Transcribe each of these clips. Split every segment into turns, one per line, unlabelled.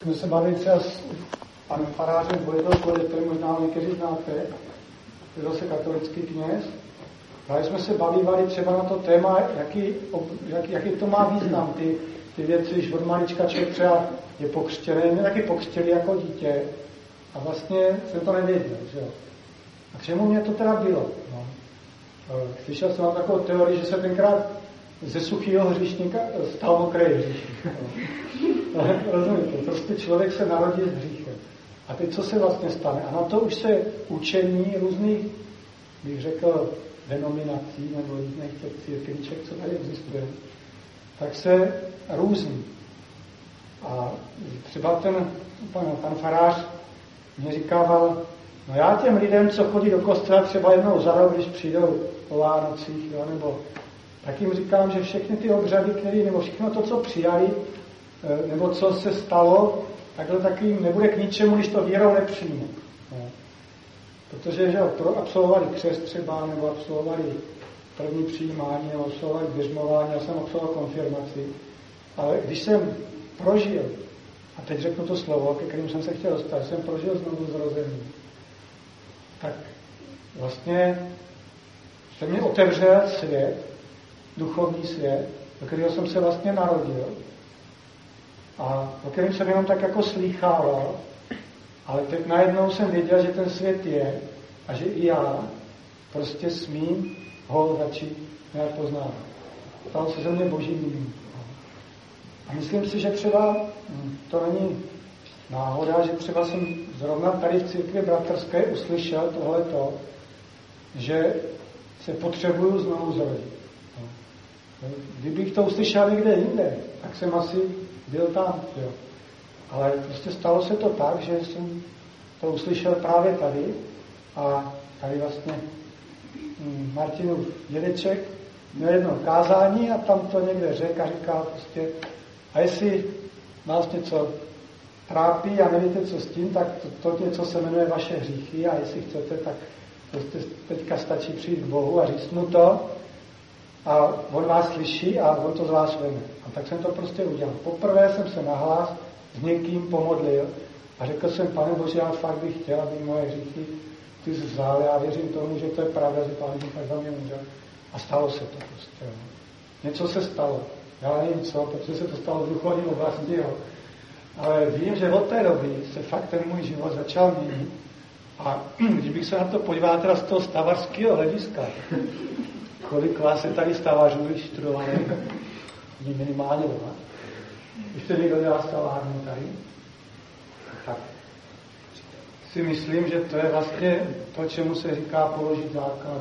jsme se bavili třeba s panem farářem Vojtou, který možná někteří znáte, je zase katolický kněz. Právě jsme se bavili třeba na to téma, jaký to má význam, ty věci, že od malička člověk třeba je pokřtěný, mě taky pokřtěli jako dítě a vlastně jsem to nevěděl, že jo. A k čemu mě to teda bylo? No. Slyšel jsem takovou teorii, že se tenkrát ze suchého hříšníka stal mokrý hříšník. Rozumíte? Prostě člověk se narodí s hříchem. A teď co se vlastně stane? A na to už se učení různých, bych řekl, denominací nebo různých církviček, co tady existuje, tak se různí. A třeba pan farář mě říkával, no já těm lidem, co chodí do kostela třeba jednou za rok, když přijdou o Vánocích, jo, nebo tak jim říkám, že všechny ty obřady, nebo všechno to, co přijali, nebo co se stalo, takhle taky jim nebude k ničemu, když to vírou nepřijme. No. Protože že absolvovali křest třeba, nebo absolvovali první přijímání, nebo absolvovali běžmování, já jsem absolvoval konfirmaci. Ale když jsem prožil, a teď řeknu to slovo, ke kterým jsem se chtěl dostat, jsem prožil znovu zrození, tak vlastně se mě otevřel svět, duchovní svět, do kterého jsem se vlastně narodil a o kterém jsem jenom tak jako slýchával, ale teď najednou jsem věděl, že ten svět je a že i já prostě smím ho začít nějak poznávat. Stalo se ze mě boží milým. A myslím si, že třeba to není náhoda, že třeba jsem zrovna tady v církvi bratrské uslyšel tohleto, že se potřebuju znovu zrodit. Kdybych to uslyšel někde jinde, tak jsem asi byl tam. Jo. Ale prostě stalo se to tak, že jsem to uslyšel právě tady a tady vlastně Martinův dědeček měl jedno kázání a tam to někde řekl a říkal prostě, a jestli vás něco trápí a nevíte, co s tím, tak to něco se jmenuje vaše hříchy a jestli chcete, tak prostě teďka stačí přijít k Bohu a říct mu to a on vás slyší a on to z vás veme. A tak jsem to prostě udělal. Poprvé jsem se nahlas s někým pomodlil a řekl jsem, Pane Bože, já fakt bych chtěl, aby moje hříchy ty vzal. Já věřím tomu, že to je pravda, že Pán Bůh tak za mě umřel. A stalo se to prostě. Jo. Něco se stalo. Já nevím co, protože se to stalo v duchovním oblasti, jo. Ale vím, že od té doby se fakt ten můj život začal měnit. A kdybych se na to podíval teda z toho stavařského hlediska, kolik vás je tady stavařů študované, minimálně doma. Ještě někdo dělá stavárnu tady, tak si myslím, že to je vlastně to, čemu se říká položit základ.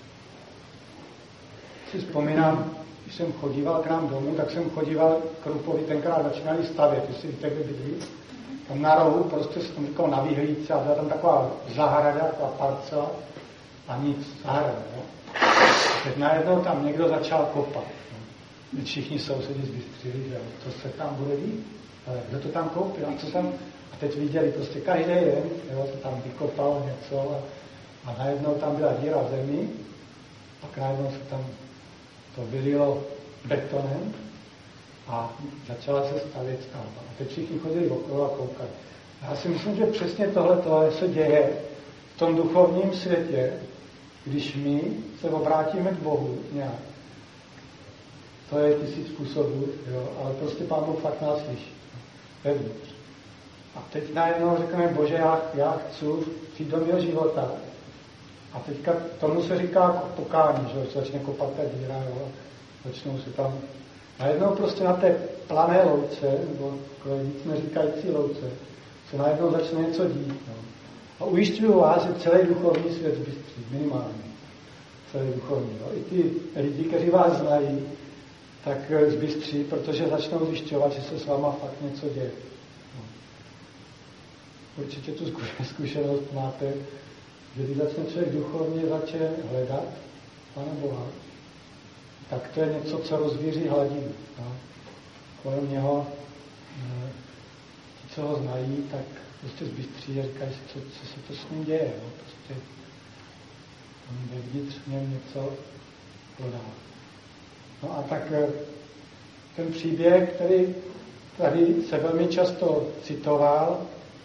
Si vzpomínám, když jsem chodíval k nám domů, tak jsem chodíval k Rupovi, tenkrát začínali stavět, jestli víte, kde bydlí. Tam na rohu, prostě jsem říkal na výhlídce a byla tam taková zahrada, taková parcela a nic, zahrada. Jo. Teď najednou tam někdo začal kopat. No. Všichni sousedi zbystřili, že co se tam bude dít, ale kdo to tam koupil a co tam. A teď viděli prostě každý den, jo, se tam vykopalo něco a najednou tam byla díra v zemi, pak najednou se tam to vylilo betonem a začala se stavět stavba. A teď všichni chodili okolo a koukali. Já si myslím, že přesně tohle se děje v tom duchovním světě, když my se obrátíme k Bohu nějak. To je 1000 způsobů, jo, ale prostě Pán Bůh fakt nás slyší. Vevnitř. A teď najednou řekneme, Bože, já chci přijít do mého života. A teďka tomu se říká pokání, že se začne kopat ta díra, jo, začnou se tam. Najednou prostě na té plané louce, nebo nic neříkající louce, se najednou začne něco dít. No. A ujišťuju vás, že celý duchovní svět zbystří, minimálně. Celý duchovní. No. I ty lidi, kteří vás znají, tak zbystří, protože začnou zjišťovat, že se s váma fakt něco děje. No. Určitě tu zkušenost máte, že když začne člověk duchovně hledat Pána Boha, tak to je něco, co rozvíří hladinu. No. Kolem něho, ti, co ho znají, tak prostě zbystří a říkají si, co se to s ním děje. No. Prostě on vevnitř v něm něco podá. No a tak ten příběh, který tady se velmi často citoval,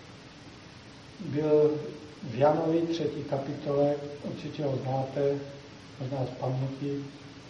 byl v Janovi 3. kapitole, určitě ho znáte, možná z paměti.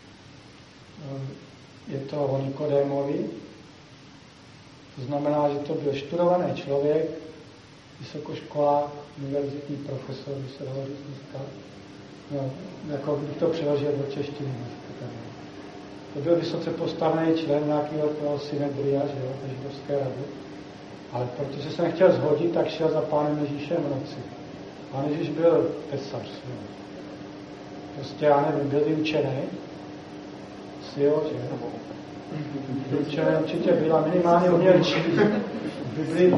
Je to o Nikodémovi. To znamená, že to byl študovaný člověk, vysokoškolák, univerzitní profesor, by se dalo říct dneska. No, jako bych to přeložil do češtiny. To byl vysoce postavený člen nějakého toho synedria, že jo, židovské rady. Ale protože se nechtěl zhodit, tak šel za pánem Ježíšem v noci. Pán Ježíš byl tesař. Prostě, já nevím, byl vyučený. Jo, že? Vyučený určitě byla, minimálně uměl číst. V Biblii.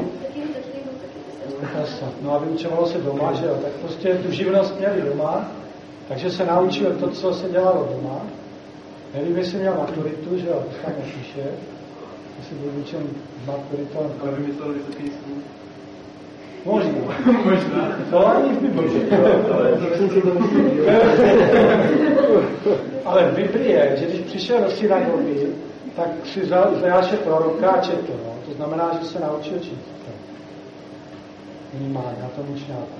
No a vyučovalo se doma, že jo. Tak prostě tu živnost měli doma, takže se naučil to, co se dělalo doma. Nevím, jestli měl maturitu, že jo, to tam nepíše. Jestli byl vyučen maturitou.
Ale vymyslel vysoký stůl.
Možná. To ani v Biblii. Ale v Biblii je, že když přišel do synagogy, tak si vzal Izajáše proroka a četl. No. To znamená, že se naučil číst. Minimálně na tom učňáku.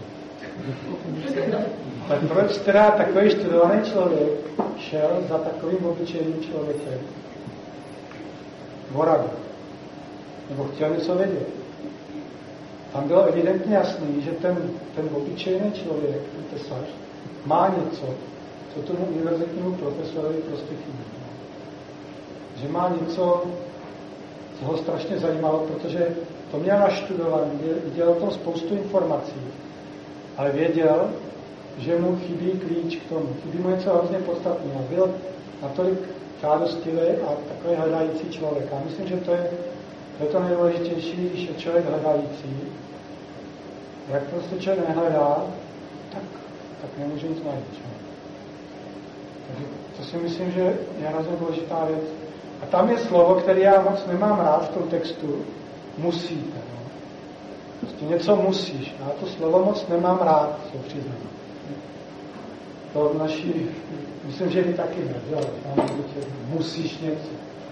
Tak proč teda takový študovaný člověk šel za takovým obyčejným člověkem voradu? Nebo chtěl něco vědět? Tam bylo evidentně jasný, že ten obyčejný člověk, ten tesař, má něco, co tomu univerzitnímu profesorovi prostě chybí. Že má něco, co ho strašně zajímalo, protože to měl naštudovaný, viděl o tom spoustu informací, ale věděl, že mu chybí klíč k tomu. Chybí mu něco hrozně podstatného. Byl natolik žádostivý a takový hledající člověk. A myslím, že to je to nejdůležitější, když je člověk hledající. Jak prostě člověk nehledá, tak nemůže nic najít. Takže to si myslím, že je hrozně důležitá věc. A tam je slovo, které já moc nemám rád v tom textu. Musíte. No. Prostě něco musíš. Já to slovo moc nemám rád, se přiznám. To v naší, myslím, že vy taky ne, musíš něco.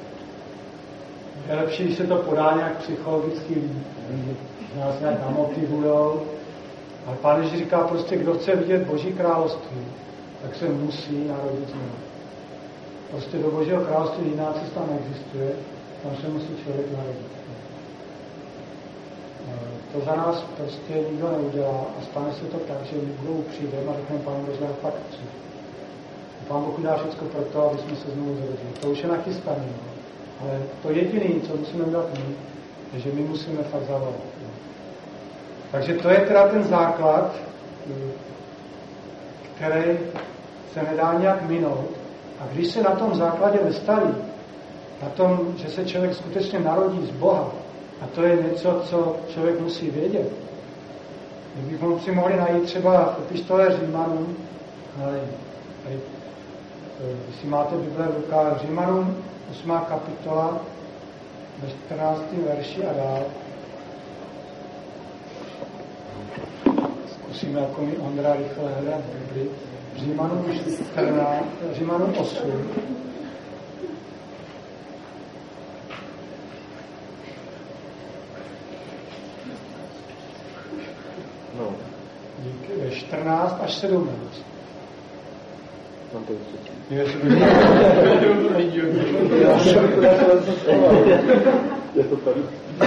Je lepší, když se to podá nějak psychologicky, nás nějak namotivujou. Ale Pán Ježíš říká prostě, kdo chce vidět Boží království, tak se musí narodit znovu. Prostě do Božího království jiná cesta neexistuje, tam se musí člověk narodit. To za nás prostě nikdo neudělá a stane se to tak, že my budou přijdeme a řekneme Pánu Bože, já fakt chci. Pán Bůh dá všechno pro to, aby jsme se znovu zrodili. To už je nachystané. Ale to jediné, co musíme udělat my, je, že my musíme fakt zavolat. Takže to je teda ten základ, který se nedá nějak minout. A když se na tom základě nestaví, na tom, že se člověk skutečně narodí z Boha, a to je něco, co člověk musí vědět. Kdybychom si mohli najít třeba v epistole Římanům, jestli máte Bible v rukách, Římanům 8. kapitola, ve 14. verši a dál. Zkusíme, jako mi Ondra rychle hledat v Bibli. Římanům 8.
No.
Díky, 14 až 17.
Mám to určitě. Je to tady.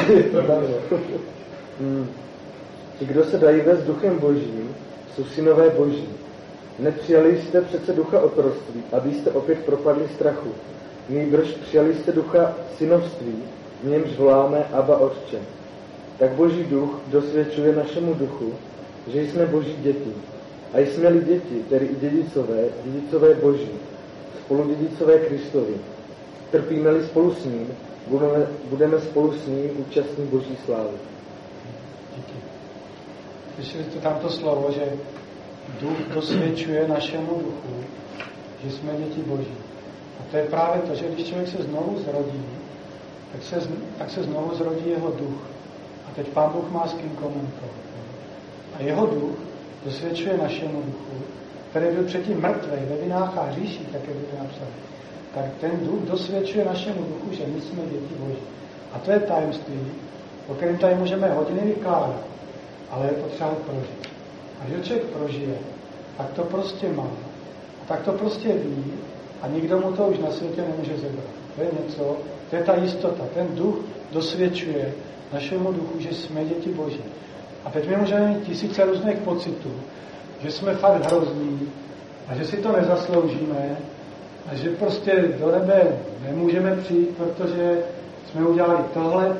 Ti, kdo se dají vést duchem Božím, jsou synové Boží. Nepřijali jste přece ducha otroctví, abyste opět propadli strachu. Nýbrž přijali jste ducha synovství, v němž voláme Abba Otče. Tak Boží duch dosvědčuje našemu duchu, že jsme Boží děti. A jsme-li děti, tedy i dědicové Boží, spoludědicové Kristovi. Trpíme-li spolu s ním, budeme spolu s ním účastní Boží slávy.
Díky. Slyšeli jste tamto slovo, že duch dosvědčuje našemu duchu, že jsme děti Boží. A to je právě to, že když člověk se znovu zrodí, tak se znovu zrodí jeho duch. A teď Pán Bůh má s kým komunikovat. A jeho duch dosvědčuje našemu duchu, který byl předtím mrtvý ve vinách a hříších, jak je to napsané. Tak ten duch dosvědčuje našemu duchu, že my jsme děti Boží. A to je tajemství, o kterém tady můžeme hodiny vykládat, ale je potřeba prožít. A že člověk prožije, tak to prostě má. A tak to prostě ví a nikdo mu to už na světě nemůže zebrat. To je něco, to je ta jistota. Ten duch dosvědčuje našemu duchu, že jsme děti Boží. A teď my můžeme mít tisíce různých pocitů, že jsme fakt hrozní a že si to nezasloužíme a že prostě do nebe nemůžeme přijít, protože jsme udělali tohle.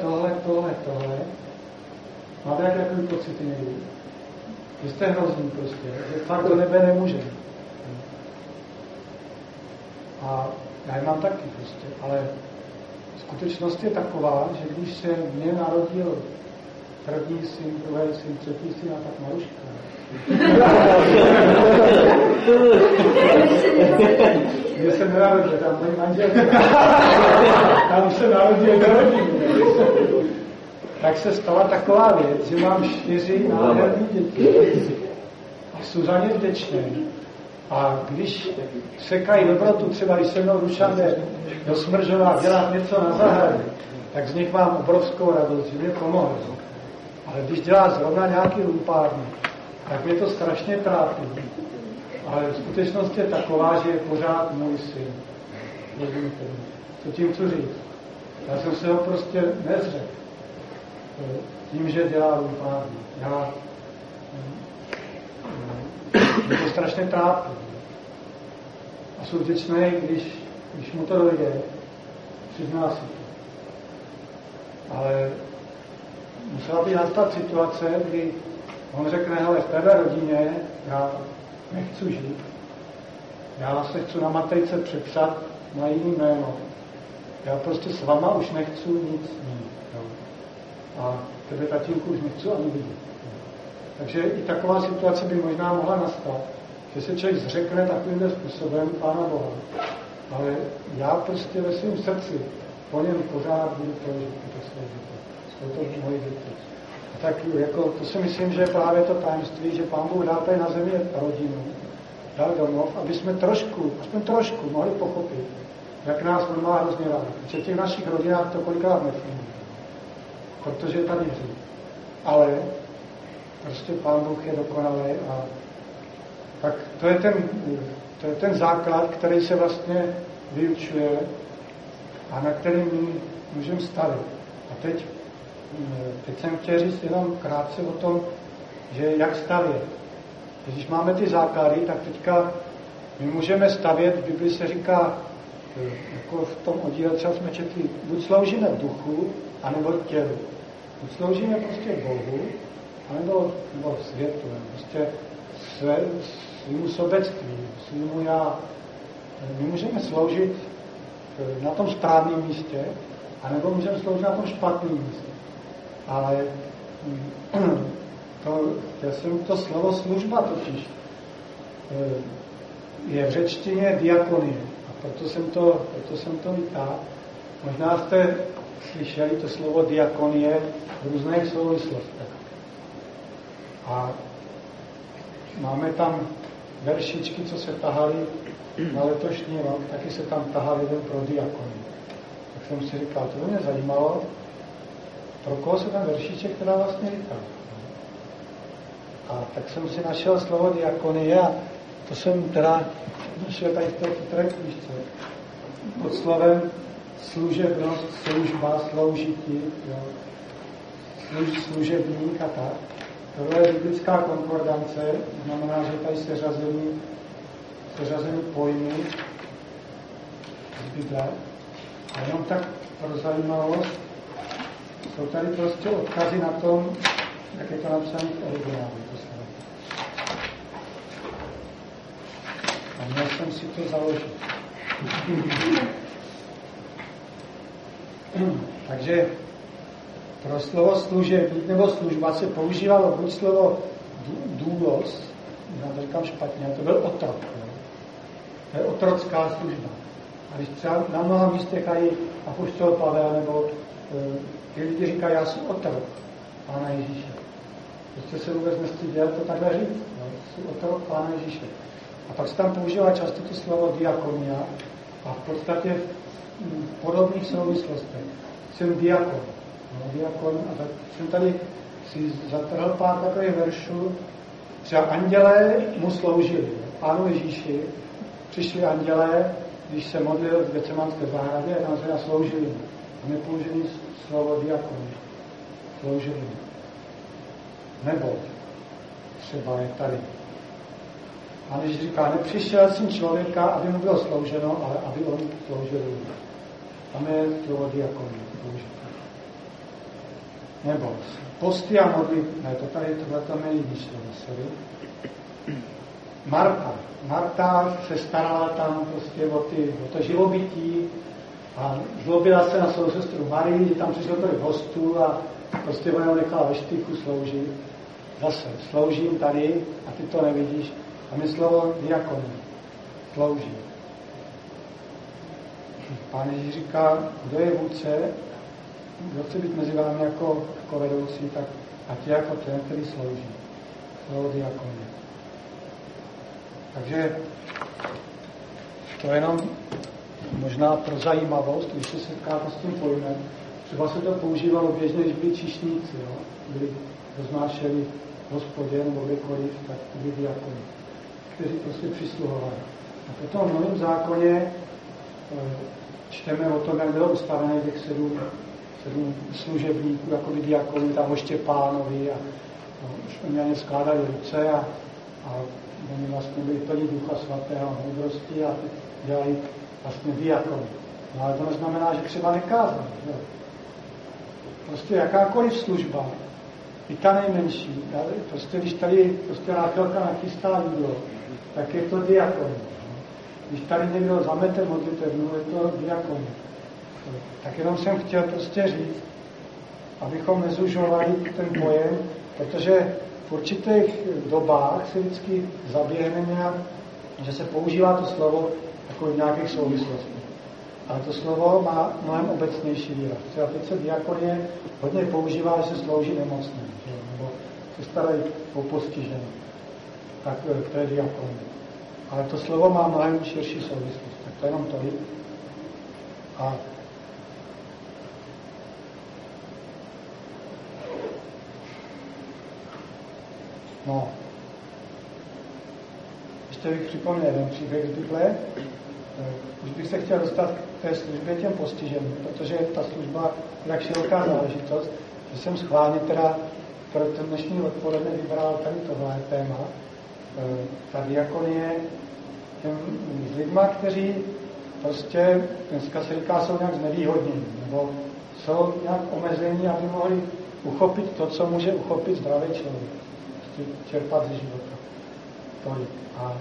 Máte jaký pocity někdy? Že jste hrozný prostě, že fakt do nebe nemůžeme. A já je mám taky prostě, ale skutečnost je taková, že když se mě narodil první syn, druhý syn, třetí syn a tak Maruška. Mně se nenarodil, tam mojí manželka. Tam se narodil do rodiny. Tak se stala taková věc, že mám 4 nádherné děti. A jsou za ně vděčný. A když sekají dobrotu, třeba když se mnou Dušan jde do Smržova dělat něco na zahradě, tak z nich mám obrovskou radost, že mě pomohli. Ale když dělá zrovna nějaký lumpárny, tak mě to strašně trápí. Ale skutečnost je taková, že je pořád můj syn. Co tím chci říct? Já jsem se ho prostě nezřekl. Tím, že dělá lumpárny. Mě to strašně trápí. A jsou vděčný, když mu to dojde, přizná si to. Ale musela by nastat situace, kdy on řekne, hele, v téhle rodině já nechci žít. Já se chci na matrice přepsat na jiný jméno. Já prostě s váma už nechci nic mít. A tebe, tatínku, už nechci ani vidět. Takže i taková situace by možná mohla nastat, že se člověk zřekne takovýmhle způsobem Pána Boha. Ale já prostě ve svém srdci po něm pořád budu prožít to své děti. Jsou to moje děti. A tak jako, to si myslím, že je právě to tajemství, že Pán Bůh dal tady na zemi rodinu, dal domov, aby jsme aspoň trošku mohli pochopit, jak nás on má hrozně rád. Protože v těch našich rodinách to kolikrát nefunguje. Protože je tady hřích. Ale prostě Pán Bůh je dokonalý a tak to je ten základ, který se vlastně vyučuje a na který my můžeme stavit. A teď jsem chtěl říct jenom krátce o tom, že jak stavět. Když máme ty základy, tak teďka my můžeme stavět, v Bibli se říká, jako v tom oddíle třeba jsme četli, buď sloužíme duchu, anebo tělu. Buď sloužíme prostě Bohu, anebo světu, prostě svýmu sobectví, svýmu já. My můžeme sloužit na tom správném místě, anebo můžeme sloužit na tom špatném místě. Ale to slovo služba totiž je v řečtině diakonie. A proto jsem to vytáhl. Možná jste slyšeli to slovo diakonie v různých souvislostech. A máme tam veršičky, co se tahaly na letošní rok, taky se tam tahal jeden pro diakonii. Tak jsem si říkal, to mě zajímalo, pro koho se ten veršiček teda vlastně říkal. A tak jsem si našel slovo diakonie a to jsem teda našel tady v té chytré knížce. Pod slovem služebnost, služba, sloužití, služebník a tak. Tohle je biblická konkordance, znamená, že tady seřazení pojmy z Bible. A jenom tak pro zajímavost, jsou tady prostě odkazy na tom, jak je to napsané v originálu. A měl jsem si to založit. Takže pro slovo služebník nebo služba se používalo buď slovo důlos, já to říkám špatně, to byl otrok. To je otrocká služba. A když třeba na mnoha místech i apoštol Pavel nebo ty lidi říkají, já jsem otrok Pána Ježíše. Prostě se vůbec nestyděl to takhle říct. Jsem otrok Pána Ježíše. A pak se tam používá často to slovo diakonia a v podstatě v podobných souvislostech. jsem diakon. No, diakon, a tak jsem tady si zatrhl pár takových veršů. Třeba andělé mu sloužili. Pánu Ježíši přišli andělé, když se modlil v Getsemanské zahradě, a tam se nasloužili. A nepoužili slovo diakon. Sloužili. Nebo třeba je tady. A když říká, nepřišel syn člověka, aby mu bylo slouženo, ale aby on sloužil. Tam je slovo diakon. Nebo posty a modlitby. Ne, to tady tohle tam je jiný slovo, sorry. Marta se starala tam prostě o to živobytí a zlobila se na svou sestru Marii, že tam přišlo tolik hostů a prostě ona nechala ve štychu sloužit. Zase, sloužím tady a ty to nevidíš. A my slovo diakon, slouží. Pán Ježíš říká, kdo je vůdce, kdo chce být mezi vámi jako vedoucí, tak ať je jako ten, který slouží. Slovo diakon. Takže to je jenom možná pro zajímavost, když se setkáte s tím pojmem. Třeba se to používalo běžně, když byli číšníci, jo? Byli roznášeli v hospodě nebo kdekoliv, tak byli diakoni, kteří prostě přisluhovali. A potom v Novém zákoně čteme o tom, jak bylo ustavené těch sedm služebníků, jako by diakoni, tam o Štěpánovi a už oni ani skládali ruce a oni vlastně byli plní Ducha Svatého a moudrosti a dělali vlastně diakony. No ale to neznamená, že třeba nekázali. Jo. Prostě jakákoliv služba, i ta nejmenší, prostě když tady prostě Ráchelka nachystá jídlo, tak je to diakon. Když tady někdo zamete modlitevnu, je to diakon. Tak jenom jsem chtěl prostě říct, abychom nezužovali ten pojem, protože v určitých dobách se vždycky zaběhne nějak, že se používá to slovo jako v nějakých souvislostech. Ale to slovo má mnohem obecnější výraz. Třeba teď se diakonie hodně používá, že se slouží nemocným, nebo se starají o postižené. Tak to je diakonie. Ale to slovo má mnohem širší souvislost. Tak to je jenom tolik. A no. Ještě bych připomněl jeden příběh z Bible. Už bych se chtěl dostat k té službě těm postiženým, protože ta služba je tak široká záležitost, že jsem schválně teda pro ten dnešní odpoledne vybral tady tohle téma. Ta diakonie těm lidma, kteří prostě, dneska se říká, jsou nějak znevýhodnění, nebo jsou nějak omezení, aby mohli uchopit to, co může uchopit zdravý člověk. Prostě čerpat ze života. Tolik. A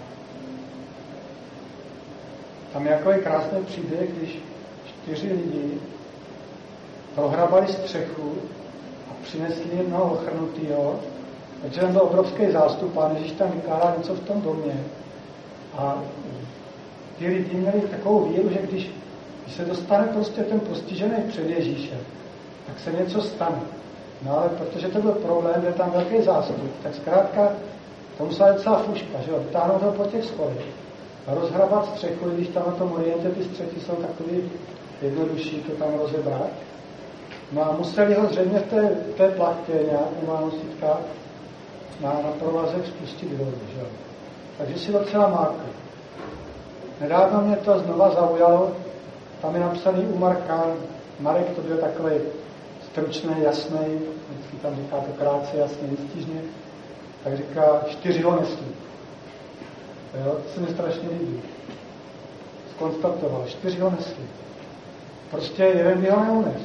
tam je jako je krásný příběh, když 4 lidi prohrabali střechu a přinesli jednoho ochrnutýho, protože tam byl obrovský zástup, Pán Ježíš tam vykládá něco v tom domě. A ty lidi měli takovou víru, že když se dostane prostě ten postižený před Ježíšem, tak se něco stane. No ale protože to byl problém, že tam velký zástup, tak zkrátka to musela docela fuška, že jo, vytáhnout ho po těch schodech a rozhrabat střechu, když tam na tom orientě ty střechy jsou takový jednodušší to tam rozebrat. No a museli ho zřejmě v té plachtě nějak nemá nositka na provazek spustit dolů, že jo. Takže si docela mákli. Nedávno mě to znova zaujalo, tam je napsaný u Marka, Marek to byl takový stručný, jasný, vždycky tam říká to krátce, jasně, výstižně, tak říká, 4 ho nesli. Jo, to se mi strašně líbí. Zkonstatoval, 4 ho nesli. Prostě jeden by ho neunes.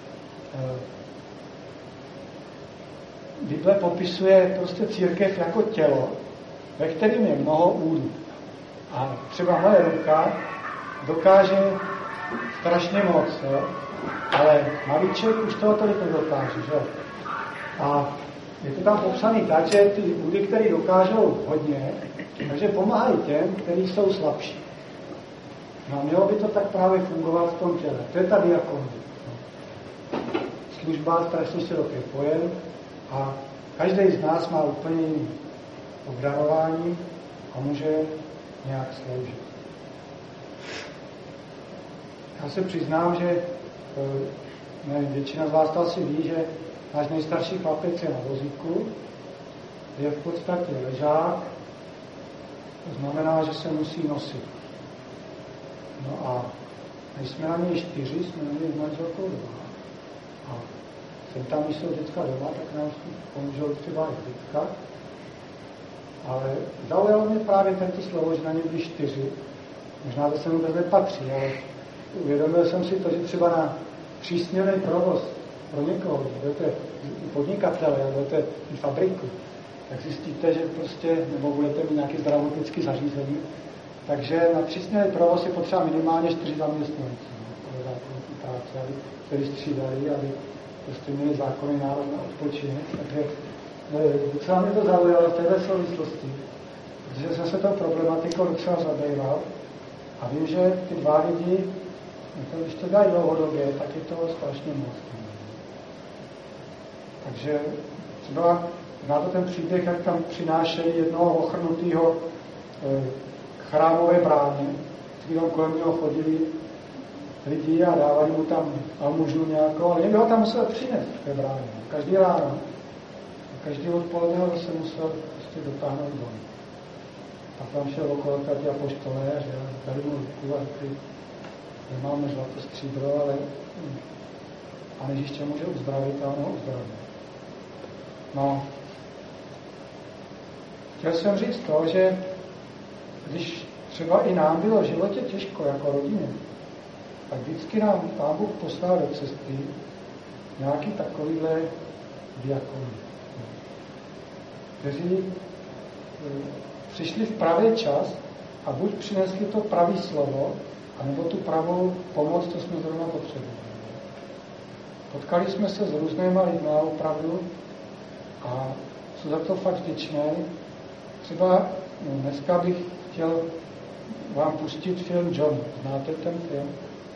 Bible popisuje prostě církev jako tělo, ve kterém je mnoho údů. A třeba moje ruka dokáže strašně moc, jo? Ale malíček už toho tolik nedokáže, že? A je to tam popsaný tak, že ty údy, které dokážou hodně, takže pomáhají těm, kteří jsou slabší. No a mělo by to tak právě fungovat v tom těle. To je ta diakonie. Služba, strašně široký pojem a každý z nás má úplně jiný obdarování a může nějak sloužit. Já se přiznám, že většina z vás to asi ví, že náš nejstarší chlapec je na vozíku, je v podstatě ležák, to znamená, že se musí nosit. No a když jsme na něj 4, jsme na něj s manželkou 2. A sem tam, když jsou děcka doma, tak nám pomůžou třeba i děcka. Ale zaujalo mě právě tento slovo, že na něj byli 4. Možná to se mu nepatří, ale uvědomil jsem si to, že třeba na přísněný provoz pro někoho, budete podnikatele, budete fabriku, tak zjistíte, že prostě, nebo budete mít nějaké zdravotnické zařízení, takže na přísněný provoz je potřeba minimálně 4 zaměstnanci, pro zákonní práce, kteří střídají, aby prostě měli zákonný nárok na odpočinek. Takže docela mě to zaujalo v této souvislosti, protože jsem se tou problematikou docela zabýval a vím, že ty 2 lidi, když to dělají dlouhodobě, tak je to strašně moc. Takže třeba znáte ten příběh, jak tam přinášejí jednoho ochrnutýho k chrámové bráně, když kolem něho chodili lidi a dávali mu tam almužnu nějakou, ale někdo ho tam musel přinést v té bráně. Každý ráno. Každý odpoledne ho se musel prostě dotáhnout domů. A tam šel okolo tady apoštolé a dali mu ruku a řekli, nemáme zlato stříbro, ale Pane Ježíš tě může uzdravit a on ho uzdravil. No, chtěl jsem říct to, že když třeba i nám bylo v životě těžko jako rodině, tak vždycky nám Pán Bůh poslal do cesty nějaký takovýhle diakony, kteří přišli v pravý čas a buď přinesli to pravý slovo, anebo tu pravou pomoc, co jsme zrovna potřebovali. Potkali jsme se s různýma lidmi opravdu a jsou za to fakt vděčné. Třeba dneska bych chtěl vám pustit film John. Znáte ten film?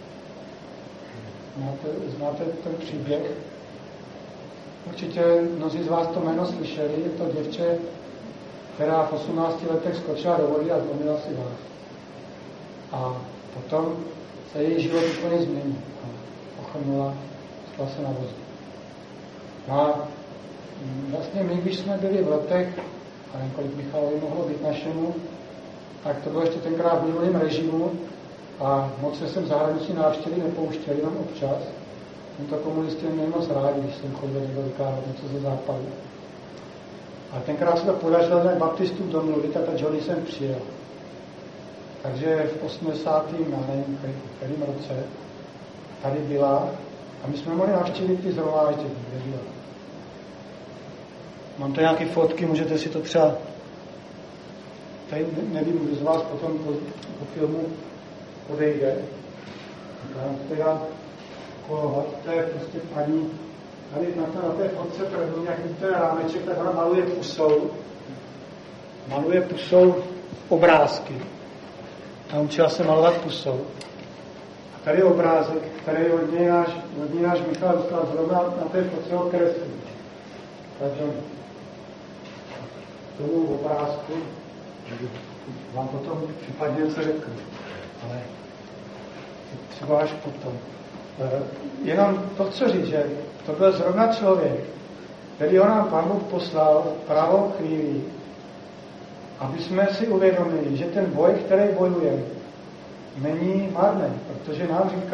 Znáte ten příběh? Určitě mnozí z vás to jméno slyšeli. Je to děvče, která v 18 letech skočila do vody a zlomila si vás. A potom se její život úplně změnil. Ochrnula, stala se na vozu. A vlastně my, když jsme byli v letech, a nevím, kolik Michalovi mohlo být našemu, tak to bylo ještě tenkrát v minulém režimu a moc se sem zahraniční návštěvy nepouštěli, jenom občas. Tento komunisti měli moc rádi, když jsem chodil někdo vykládat něco ze západu. A tenkrát se to podařilo tak baptistům domluvit a ta Johnny sem přijel. Takže v 80. nevím, kterým roce tady byla a my jsme mohli navštívit ty zhromáždění, kde byla. Mám tady nějaké fotky, můžete si to třeba... Tady nevím, kdo z vás potom po filmu odejde. Teda kolovat, to je prostě paní, tady na té fotce první, jak vidíte rámeček, tak ona maluje pusou obrázky. Naučila se malovat pusou. A tady je obrázek, který od něj náš Michal dostal zrovna na té fotce ho kreslí. Takže tomu obrázku vám potom případně něco řeknu. Ale třeba až potom. Jenom to chci říct, že to byl zrovna člověk, který ho nám Pán Bůh poslal v pravou chvíli, aby jsme si uvědomili, že ten boj, který bojujeme, není marný, protože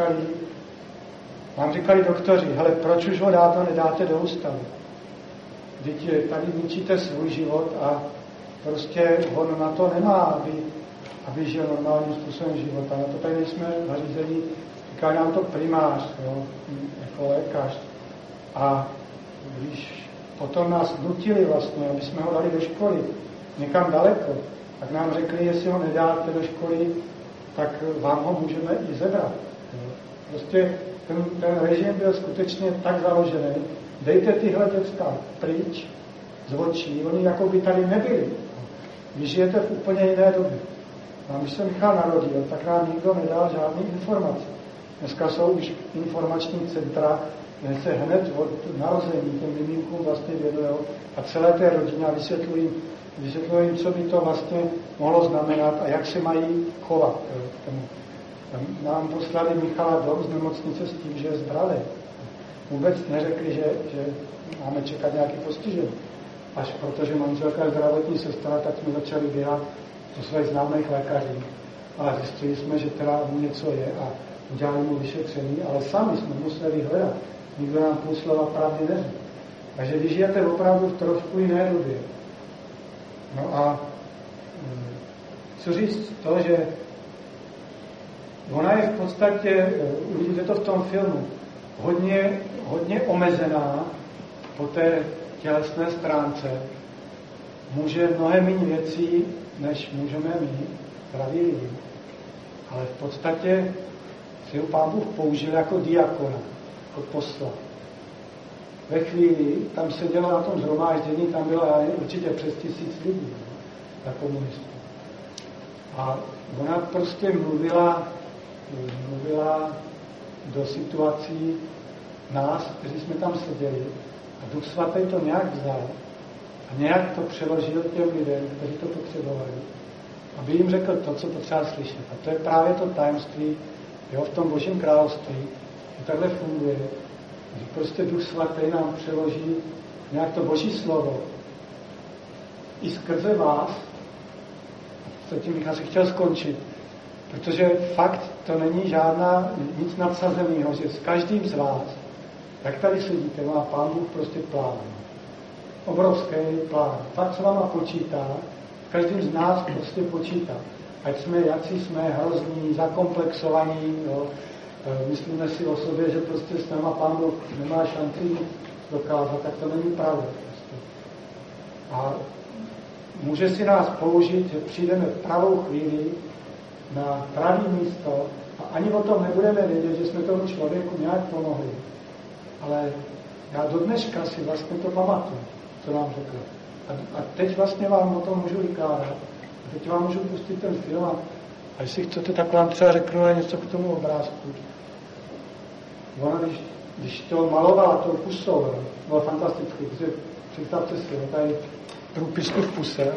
nám říkali doktoři, hele, proč už ho nedáte do ústavu? Vždyť tady ničíte svůj život a prostě on na to nemá, aby žil normálním způsobem života. Na to tady nejsme zařízení, říká nám to primář, jo, jako lékař. A když potom nás nutili vlastně, aby jsme ho dali do školy, někam daleko, tak nám řekli, jestli ho nedáte do školy, tak vám ho můžeme i zebrat. Jo. Prostě ten režim byl skutečně tak založený, dejte tyhle děcka pryč z očí, oni jako by tady nebyli. Vy žijete v úplně jiné době. A když se Michal narodil, tak nám nikdo nedal žádný informace. Dneska jsou už informační centra, kde se hned od narození těm miminkům vlastně věnují a celé té rodině a vysvětlují jim, co by to vlastně mohlo znamenat a jak se mají chovat k tomu. Nám poslali Michala dom z nemocnice s tím, že je zdravý. vůbec neřekli, že máme čekat nějaký postižení. Až protože manželka je zdravotní sestra, tak jsme začali běhat do svých známých lékařů. A zjistili jsme, že teda mu něco je a udělali mu vyšetření, ale sami jsme museli hledat. Nikdo nám půl slova pravdy neřekl. Takže vy žijete opravdu v trošku jiné době. No a co říct to, že ona je v podstatě, uvidíte to v tom filmu, hodně omezená po té tělesné stránce. Může mnohem méně věcí, než můžeme my, zdraví lidi. Ale v podstatě si ho Pán Bůh použil jako diakona, jako posla. Ve chvíli, tam sedělo na tom shromáždění, tam bylo určitě přes 1000 lidí na komunistů. A ona prostě mluvila do situací nás, kteří jsme tam seděli. A Duch Svatý to nějak vzal a nějak to přeložil těm lidem, kteří to potřebovali. Aby jim řekl to, co potřeba slyšet. A to je právě to tajemství, jo, v tom Božím království. To takhle funguje. Že prostě Duch Svatý nám přeloží nějak to Boží slovo i skrze vás. A tím bych asi chtěl skončit. Protože fakt to není nic nadsazeného, že s každým z vás, jak tady sedíte, má Pán Bůh prostě plán. Obrovský plán. Fakt s váma počítá, s každým z nás prostě počítá. Ať jsme, jací jsme, hrozní, zakomplexovaní, jo. Myslíme si o sobě, že prostě s náma Pán Bůh nemá šanci nic dokázat, tak to není pravda. Prostě. A může si nás použít, že přijdeme v pravou chvíli na pravý místo a ani o tom nebudeme vědět, že jsme tomu člověku nějak pomohli. Ale já do dneška si vlastně to pamatuju, co vám řekl. A teď vlastně vám o tom můžu vykládat. A teď vám můžu pustit ten film a jestli chcete, tak vám třeba řeknu něco k tomu obrázku. Ona, když to malovala tou pusou, bylo fantastické, protože představte si, tady průpisku v puse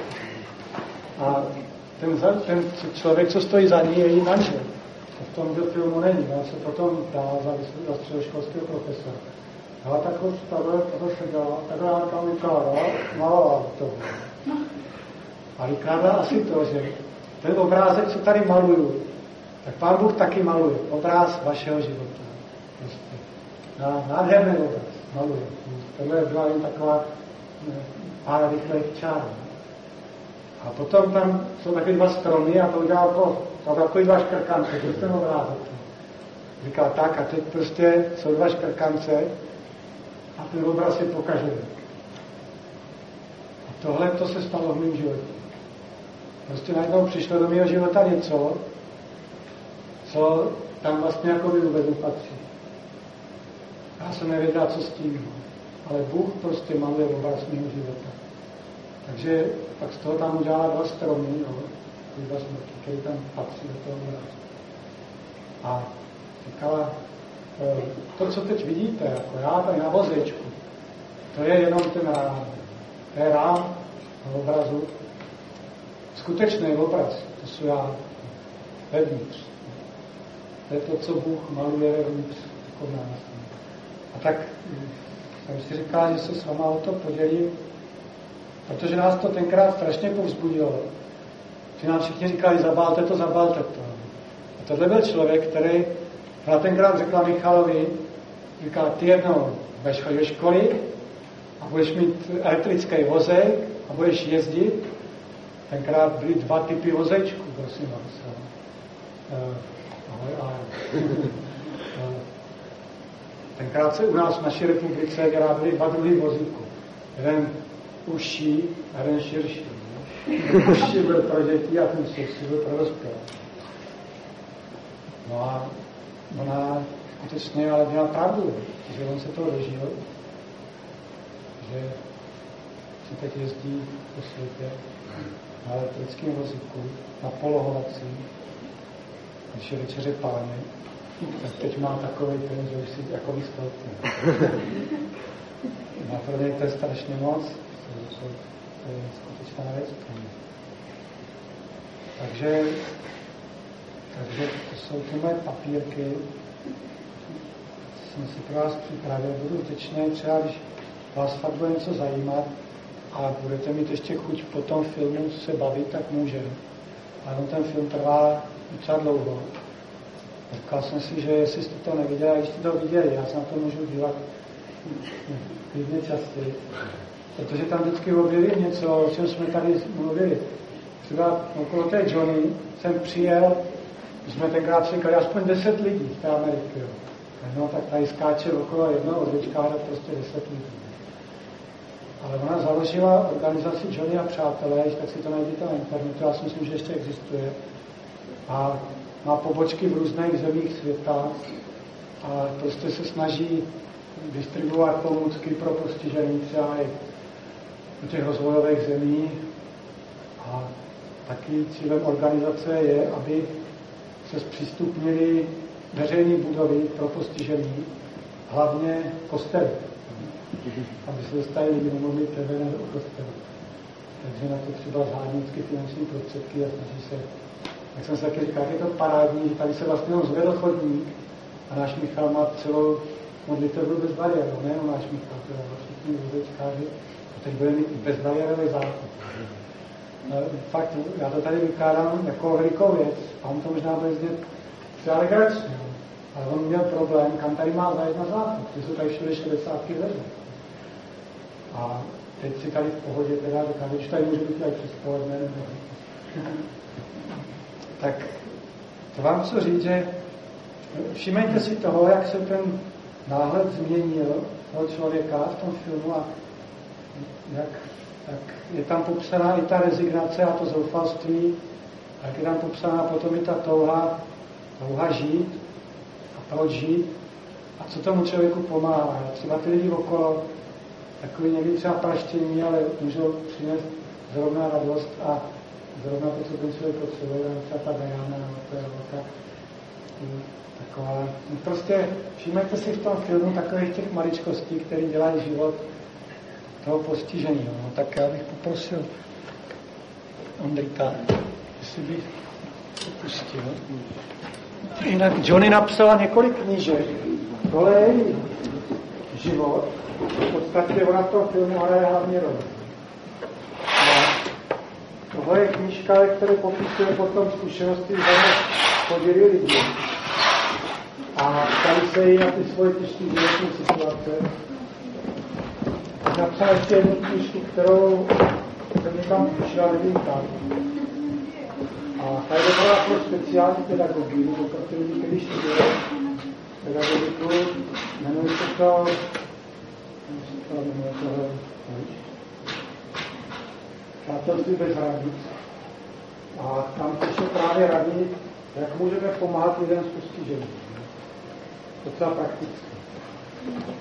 a ten člověk, co stojí za ní, je její manžel. V tom filmu není, on se potom dá za středoškolského profesora. Ale takhle se dělá, takhle tam vykládá, malovala to. A vykládá asi to, že ten obrázek, co tady maluju, tak Pán Bůh taky maluje. Obráz vašeho života. Prostě. Nádherný obraz maluje. Tohle byla jen taková pár rychlých čár. A potom tam jsou taky 2 stromy a to udělal to. Jsou takový 2 škrkance, to je ten obrázek. Říká tak a teď prostě jsou 2 škrkance a ten obraz je pokažený. A tohle to se stalo v mém životě. Prostě najednou přišlo do mého života něco, co tam vlastně jako by vůbec nepatří. Já jsem nevěděl, co s tím. Ale Bůh prostě maluje obraz mého života. Takže pak z toho tam udělala 2 stromy, jo, 2 smrky, které tam patří do toho obrazu. A říkala, to, co teď vidíte, jako já tady na vozečku, to je jenom ten rám. To je rám na obrazu. Skutečný obraz, to jsou já vevnitř. To je to, co Bůh maluje vevnitř jako v nás. A tak jsem si říkal, že se s váma o to podělím, protože nás to tenkrát strašně povzbudilo. Že nám všichni říkali, zabalte to. A tohle byl člověk, který ona tenkrát řekla Michalovi, říká, ty jednou budeš chodit do školy a budeš mít elektrický vozejk a budeš jezdit. Tenkrát byly 2 typy vozejčků, prosím vás. Tenkrát se u nás v naší republice vyráběly 2 druhy vozíků. Jeden užší a jeden širší. Užší byl pro děti a ten širší byl pro dospělé. No a ona skutečně ale měla pravdu, že on se toho dožil, že se teď jezdí po světě na elektrickém vozíku, na polohovací, když je večeře Páně, tak teď má takový ten, že už si jako vystoupí. Na pro něj to je strašně moc, to je skutečná věc. Takže to jsou ty moje papírky jsem si pro vás připravil. Budu vděčný, třeba když vás fakt bude něco zajímat a budete mít ještě chuť po tom filmu se bavit, tak můžeme. Ale ten film trvá docela dlouho. Říkal jsem si, že jestli jste to neviděli, a když jste to viděli, já se na to můžu dívat klidně častěji. Protože tam vždycky objeví něco, o čem jsme tady mluvili. Třeba okolo té Johnny jsem přijel, jsme tenkrát čekali aspoň 10 lidí z té Ameriky. Jo. No, tak tady skáče okolo jednoho odvěčkáře prostě 10 lidí. Ale ona založila organizaci Johnny a přátelé, tak si to najdete na internetu, já si myslím, že ještě existuje. A má pobočky v různých zemích světa a prostě se snaží distribuovat pomůcky pro postižený třeba i do těch rozvojových zemí. A taky cílem organizace je, aby se zpřístupnili veřejné budovy pro postižený, hlavně kostely. Aby se dostali lidi mohli prevené do kostelu. Takže na to třeba zhádnicky finanční prostředky a snaží se. Jak jsem se taky říkal, je to parádní, že tady se vlastně zvedl chodník a náš Michal má celou modlitevnu bez bariér, nejenom náš Michal, to je všichni vůdečkáři, a teď bude mít bezbariérový záchod. No, fakt, já to tady vykládám jako velikou věc, a on to možná bude zdět třeba legračně, ale on měl problém, kam tady má zajet na záchod, že jsou tady všude 60 dveře. A teď si tady v pohodě teda říkám, když tady může být tady přes pohodné, tak to vám chci říct, že všimejte si toho, jak se ten náhled změnil toho člověka v tom filmu a jak je tam popsaná i ta rezignace a to zoufalství, a jak je tam popsaná potom i ta touha žít a proč žít a co tomu člověku pomáhá. Třeba ty lidi okolo takový někdy třeba praštění, ale můžou přinést zrovna radost a zrovna to, co ten člověk potřebuje, třeba ta Diana, to je taková. Prostě všimejte si v tom filmu takových těch maličkostí, které dělají život toho postižení. No, tak já bych poprosil Ondrika, jestli bych se pustil. Jinak Johnny napsala několik knížek. Tohle je její život. V podstatě ona v tom filmu hraje hlavní roli. Tohle je knížka, které popisuje potom zkušenosti z podělí lidí. A ptali se jí na ty svoje těžké životní situace. Napsala ještě jednu knížku, kterou jsem někam píšel, nevím kam. A ta je dobrá pro speciální pedagogy, nebo pro ty lidi, kteří studují pedagogiku. Jmenuje se to Přátelství bez hranic. A tam píše právě radit, jak můžeme pomáhat lidem s postižením. Docela prakticky.